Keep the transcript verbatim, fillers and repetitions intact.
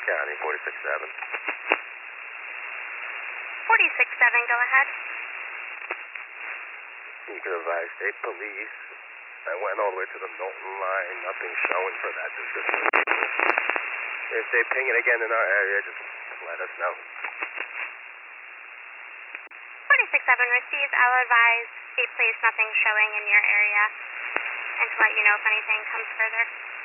County, forty-six seven. forty-six seven, go ahead. You can advise state police. I went all the way to the Milton line, nothing showing for that description. If they ping it again in our area, just let us know. forty-six seven received. I'll advise state police nothing showing in your area and to let you know if anything comes further.